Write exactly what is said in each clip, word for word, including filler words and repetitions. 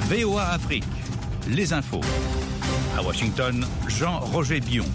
V O A Afrique, les infos. À Washington, Jean-Roger Bion.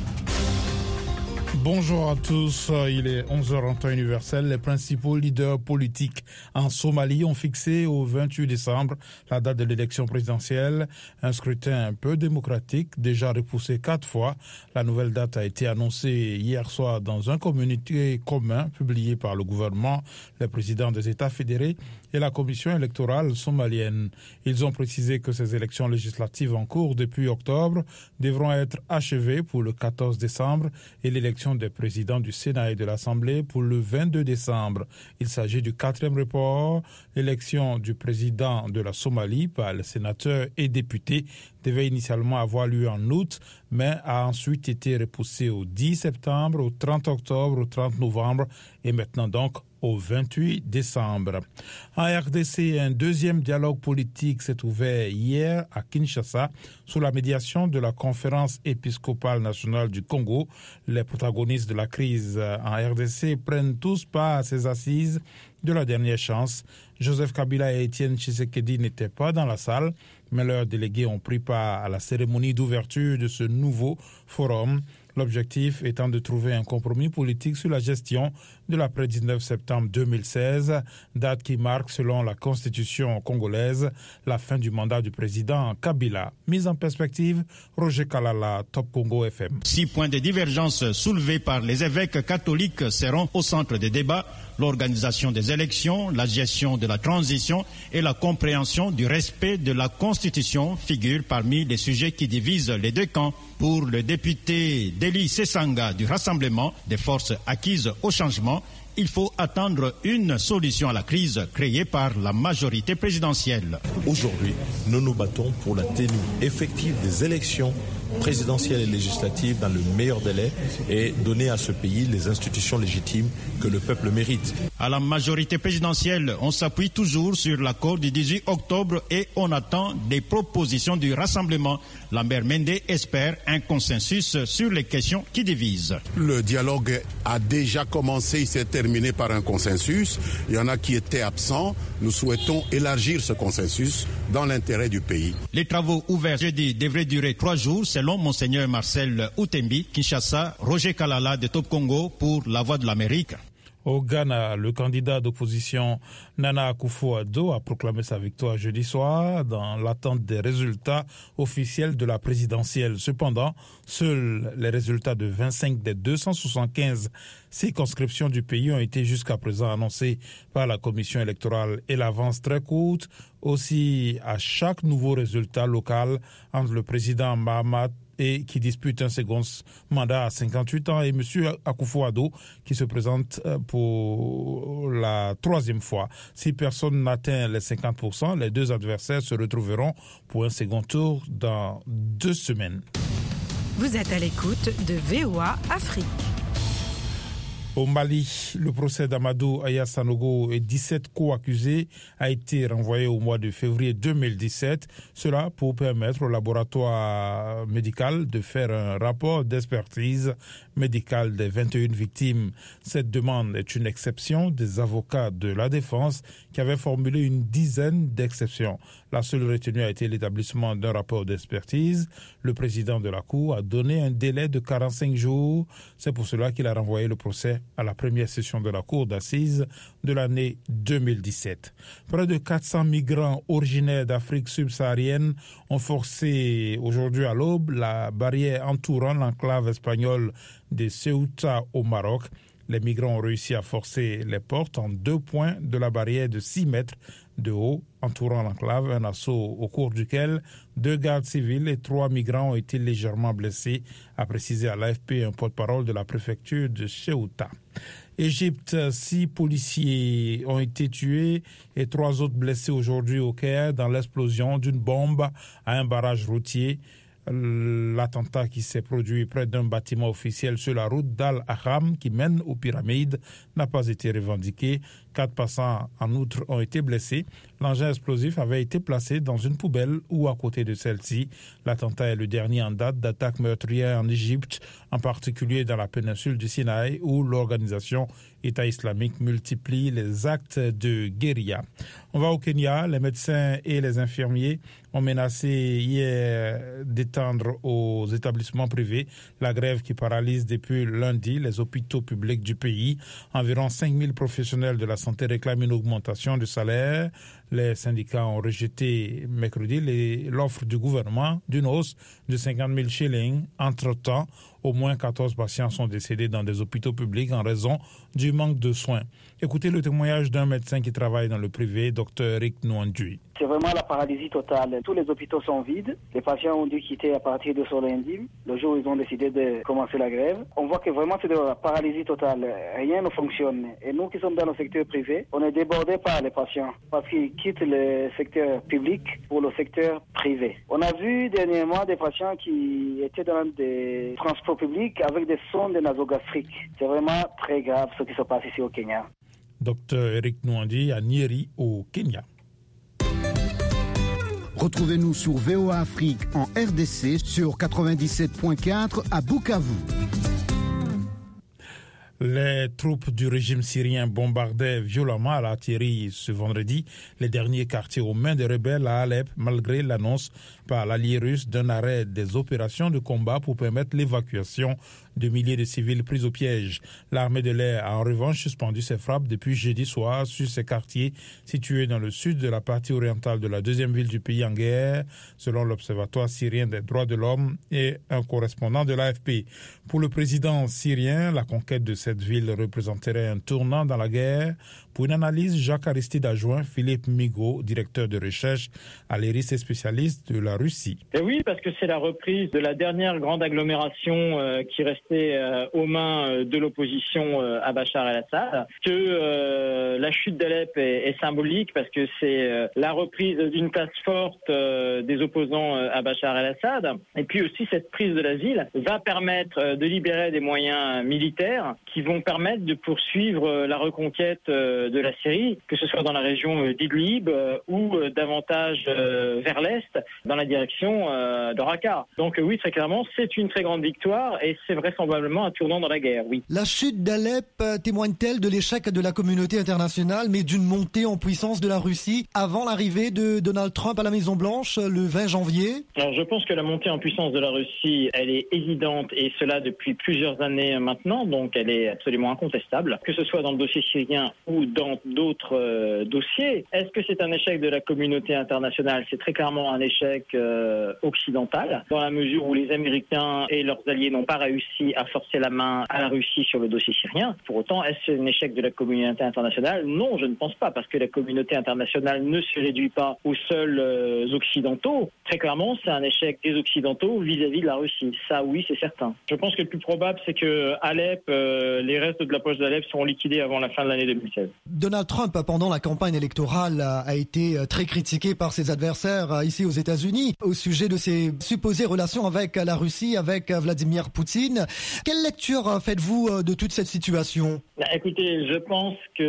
Bonjour à tous, il est onze heures en temps universel. Les principaux leaders politiques en Somalie ont fixé au vingt-huit décembre la date de l'élection présidentielle. Un scrutin peu démocratique, déjà repoussé quatre fois. La nouvelle date a été annoncée hier soir dans un communiqué commun publié par le gouvernement, les présidents des États fédérés et la commission électorale somalienne. Ils ont précisé que ces élections législatives en cours depuis octobre devront être achevées pour le quatorze décembre et l'élection des présidents du Sénat et de l'Assemblée pour le vingt-deux décembre. Il s'agit du quatrième report. L'élection du président de la Somalie par les sénateurs et députés devait initialement avoir lieu en août, mais a ensuite été repoussée au dix septembre, au trente octobre, au trente novembre et maintenant donc au vingt-huit décembre. En R D C, un deuxième dialogue politique s'est ouvert hier à Kinshasa sous la médiation de la Conférence épiscopale nationale du Congo. Les protagonistes de la crise en R D C prennent tous part à ces assises de la dernière chance. Joseph Kabila et Étienne Tshisekedi n'étaient pas dans la salle, mais leurs délégués ont pris part à la cérémonie d'ouverture de ce nouveau forum. L'objectif étant de trouver un compromis politique sur la gestion de l'après dix-neuf septembre deux mille seize, date qui marque, selon la constitution congolaise, la fin du mandat du président Kabila. Mise en perspective, Roger Kalala, Top Congo F M. Six points de divergence soulevés par les évêques catholiques seront au centre des débats: l'organisation des élections, la gestion de la transition et la compréhension du respect de la Constitution figurent parmi les sujets qui divisent les deux camps. Pour le député Deli Sesanga du Rassemblement des forces acquises au changement, il faut attendre une solution à la crise créée par la majorité présidentielle. Aujourd'hui, nous nous battons pour la tenue effective des élections présidentielles et législatives dans le meilleur délai et donner à ce pays les institutions légitimes que le peuple mérite. À la majorité présidentielle, on s'appuie toujours sur l'accord du dix-huit octobre et on attend des propositions du Rassemblement. Lambert Mende espère un consensus sur les questions qui divisent. Le dialogue a déjà commencé, il s'est terminé par un consensus. Il y en a qui étaient absents. Nous souhaitons élargir ce consensus dans l'intérêt du pays. Les travaux ouverts jeudi devraient durer trois jours selon Monseigneur Marcel Outembi. Kinshasa, Roger Kalala de Top Congo pour La Voix de l'Amérique. Au Ghana, le candidat d'opposition Nana Akufo-Addo a proclamé sa victoire jeudi soir dans l'attente des résultats officiels de la présidentielle. Cependant, seuls les résultats de vingt-cinq des deux cent soixante-quinze circonscriptions du pays ont été jusqu'à présent annoncés par la commission électorale et l'avance très courte aussi à chaque nouveau résultat local entre le président Mahamat et qui dispute un second mandat à cinquante-huit ans, et M. Akufo-Addo qui se présente pour la troisième fois. Si personne n'atteint les cinquante pour cent, les deux adversaires se retrouveront pour un second tour dans deux semaines. Vous êtes à l'écoute de V O A Afrique. Au Mali, le procès d'Amadou Aya Sanogo et dix-sept co-accusés a été renvoyé au mois de février deux mille dix-sept. Cela pour permettre au laboratoire médical de faire un rapport d'expertise médicale des vingt et une victimes. Cette demande est une exception des avocats de la défense qui avaient formulé une dizaine d'exceptions. La seule retenue a été l'établissement d'un rapport d'expertise. Le président de la Cour a donné un délai de quarante-cinq jours. C'est pour cela qu'il a renvoyé le procès à la première session de la Cour d'assises de l'année deux mille dix-sept. Près de quatre cents migrants originaires d'Afrique subsaharienne ont forcé aujourd'hui à l'aube la barrière entourant l'enclave espagnole de Ceuta au Maroc. Les migrants ont réussi à forcer les portes en deux points de la barrière de six mètres de haut entourant l'enclave, un assaut au cours duquel deux gardes civils et trois migrants ont été légèrement blessés, a précisé à l'A F P un porte-parole de la préfecture de Ceuta. Égypte, six policiers ont été tués et trois autres blessés aujourd'hui au Caire dans l'explosion d'une bombe à un barrage routier. L'attentat qui s'est produit près d'un bâtiment officiel sur la route d'Al-Ahram qui mène aux pyramides n'a pas été revendiqué. Quatre passants, en outre, ont été blessés. L'engin explosif avait été placé dans une poubelle ou à côté de celle-ci. L'attentat est le dernier en date d'attaques meurtrières en Égypte, en particulier dans la péninsule du Sinaï, où l'organisation État islamique multiplie les actes de guérilla. On va au Kenya. Les médecins et les infirmiers ont menacé hier d'étendre aux établissements privés la grève qui paralyse depuis lundi les hôpitaux publics du pays. Environ cinq mille professionnels de la santé réclament une augmentation du salaire. Les syndicats ont rejeté mercredi les, l'offre du gouvernement d'une hausse de cinquante mille shillings. Entre-temps, au moins quatorze patients sont décédés dans des hôpitaux publics en raison du manque de soins. Écoutez le témoignage d'un médecin qui travaille dans le privé, Dr Eric Nwandjui. C'est vraiment la paralysie totale. Tous les hôpitaux sont vides. Les patients ont dû quitter à partir de ce lundi, le jour où ils ont décidé de commencer la grève. On voit que vraiment c'est de la paralysie totale. Rien ne fonctionne. Et nous qui sommes dans le secteur privé, on est débordés par les patients parce qu'ils quittent le secteur public pour le secteur privé. On a vu dernièrement des patients qui étaient dans des transports publics avec des sondes nasogastriques. C'est vraiment très grave ce qui se passe ici au Kenya. Dr Eric Nwandi à Nyeri au Kenya. Retrouvez-nous sur V O A Afrique en R D C sur quatre-vingt-dix-sept point quatre à Bukavu. Les troupes du régime syrien bombardaient violemment à l'artillerie ce vendredi les derniers quartiers aux mains des rebelles à Alep, malgré l'annonce par l'allié russe d'un arrêt des opérations de combat pour permettre l'évacuation de milliers de civils pris au piège. L'armée de l'air a en revanche suspendu ses frappes depuis jeudi soir sur ces quartiers situés dans le sud de la partie orientale de la deuxième ville du pays en guerre, selon l'Observatoire syrien des droits de l'homme et un correspondant de l'A F P. Pour le président syrien, la conquête de cette ville représenterait un tournant dans la guerre. Pour une analyse, Jacques Aristide adjoint Philippe Migaud, directeur de recherche à l'E R I S et spécialiste de la Russie. Et oui, parce que c'est la reprise de la dernière grande agglomération euh, qui restait euh, aux mains euh, de l'opposition euh, à Bachar el-Assad, que euh, la chute d'Alep est, est symbolique parce que c'est euh, la reprise d'une place forte euh, des opposants euh, à Bachar el-Assad. Et puis aussi, cette prise de la ville va permettre euh, de libérer des moyens militaires qui vont permettre de poursuivre euh, la reconquête euh, de la Syrie, que ce soit dans la région d'Idlib euh, ou euh, davantage euh, vers l'est, dans la direction euh, de Raqqa. Donc euh, oui, très clairement, c'est une très grande victoire et c'est vraisemblablement un tournant dans la guerre, oui. La chute d'Alep euh, témoigne-t-elle de l'échec de la communauté internationale, mais d'une montée en puissance de la Russie avant l'arrivée de Donald Trump à la Maison-Blanche le vingt janvier? Alors je pense que la montée en puissance de la Russie, elle est évidente et cela depuis plusieurs années maintenant, donc elle est absolument incontestable, que ce soit dans le dossier syrien ou dans d'autres euh, dossiers. Est-ce que c'est un échec de la communauté internationale? C'est très clairement un échec euh, occidental, dans la mesure où les Américains et leurs alliés n'ont pas réussi à forcer la main à la Russie sur le dossier syrien. Pour autant, est-ce un échec de la communauté internationale? Non, je ne pense pas, parce que la communauté internationale ne se réduit pas aux seuls euh, occidentaux. Très clairement, c'est un échec des occidentaux vis-à-vis de la Russie. Ça, oui, c'est certain. Je pense que le plus probable, c'est que Alep, euh, les restes de la poche d'Alep seront liquidés avant la fin de l'année deux mille seize. Donald Trump, pendant la campagne électorale, a été très critiqué par ses adversaires ici aux États-Unis au sujet de ses supposées relations avec la Russie, avec Vladimir Poutine. Quelle lecture faites-vous de toute cette situation? Écoutez, je pense que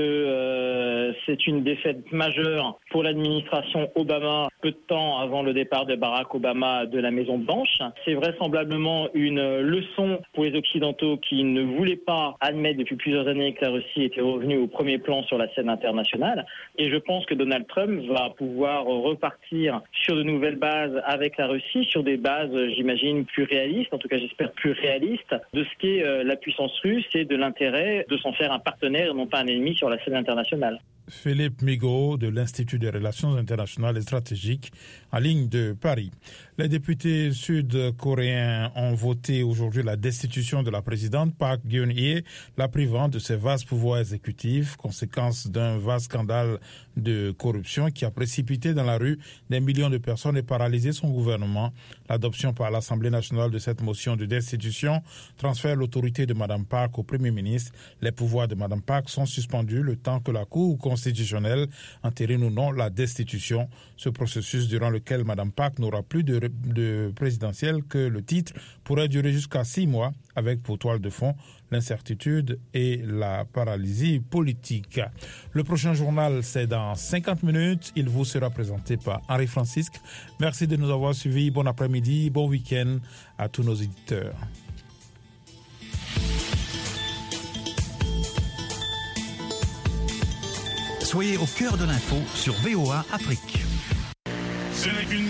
euh, c'est une défaite majeure pour l'administration Obama, peu de temps avant le départ de Barack Obama de la Maison-Blanche. C'est vraisemblablement une leçon pour les Occidentaux qui ne voulaient pas admettre depuis plusieurs années que la Russie était revenue au premier plan sur la scène internationale. Et je pense que Donald Trump va pouvoir repartir sur de nouvelles bases avec la Russie, sur des bases, j'imagine, plus réalistes, en tout cas j'espère plus réalistes, de ce qu'est la puissance russe et de l'intérêt de s'en faire un partenaire et non pas un ennemi sur la scène internationale. Philippe Migaud de l'Institut des relations internationales et stratégiques en ligne de Paris. Les députés sud-coréens ont voté aujourd'hui la destitution de la présidente Park Geun-hye, la privant de ses vastes pouvoirs exécutifs, conséquence d'un vaste scandale de corruption qui a précipité dans la rue des millions de personnes et paralysé son gouvernement. L'adoption par l'Assemblée nationale de cette motion de destitution transfère l'autorité de Mme Park au Premier ministre. Les pouvoirs de Mme Park sont suspendus le temps que la Cour constitutionnelle entérine ou non la destitution. Ce processus durant lequel Mme Park n'aura plus de, de présidentielle que le titre pourrait durer jusqu'à six mois avec pour toile de fond l'incertitude et la paralysie politique. Le prochain journal, c'est dans cinquante minutes. Il vous sera présenté par Henri Francisque. Merci de nous avoir suivis. Bon après-midi, bon week-end à tous nos éditeurs. Soyez au cœur de l'info sur V O A Afrique. Ce n'est qu'une